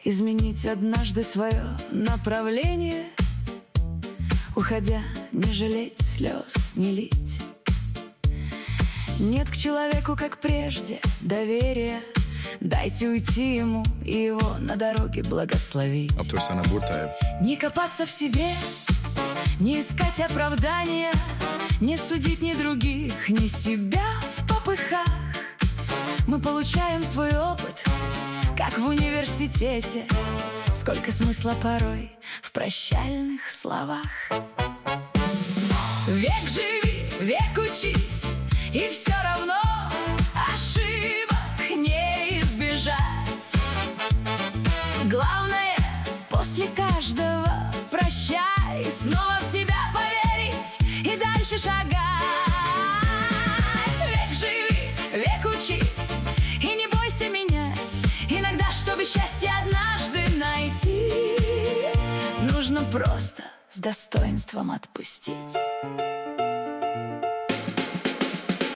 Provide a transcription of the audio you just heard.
изменить однажды свое направление, уходя, не жалеть слез, не лить. Нет к человеку, как прежде, доверия. Дайте уйти ему и его на дороге благословить. Не копаться в себе, не искать оправдания, не судить ни других, ни себя в попыхах. Мы получаем свой опыт, как в университете. Сколько смысла порой в прощальных словах. Век живи, век учись, и все равно ошибок не избежать. Главное, после каждого прощай, снова в себя поверить и дальше шагать. Век живи, век учись, и не бойся менять. Иногда, чтобы счастье однажды найти, нужно просто с достоинством отпустить.